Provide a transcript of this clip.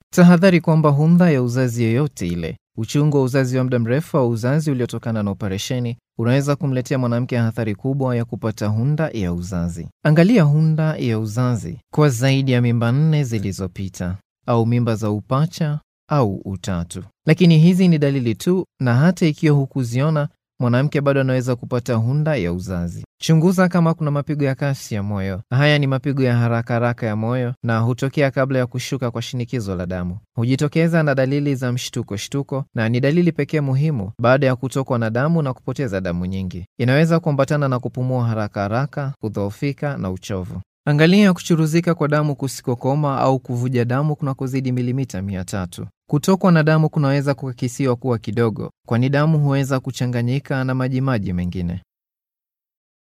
Tahadhari kwamba hunda ya uzazi yoyote ile, uchungu wa uzazi wa muda mrefu au uzazi uliotokana na operesheni unaweza kumletea mwanamke hatari kubwa ya kupata hunda ya uzazi. Angalia hunda ya uzazi kwa zaidi ya mimba 4 zilizopita au mimba za upacha au utatu. Lakini hizi ni dalili tu, na hata ikiwa hukuziona, mwanamke bado anaweza kupata hunda ya uzazi. Chunguza kama kuna mapigo ya kasi ya moyo. Haya ni mapigo ya haraka ya moyo na hutokea kabla ya kushuka kwa shinikizo la damu. Hujitokeza na dalili za mshtuko na ni dalili pekee muhimu baada ya kutokwa na damu na kupoteza damu nyingi. Inaweza kuambatana na kupumua haraka, kudhoofika na uchovu. Angalia kuchuruzika kwa damu kusikokoma au kuvuja damu kunakozidi milimita 300. Kutokwa na damu kunaweza kukisiwa kuwa kidogo, kwani damu huweza kuchanganyika na majimaji mengine.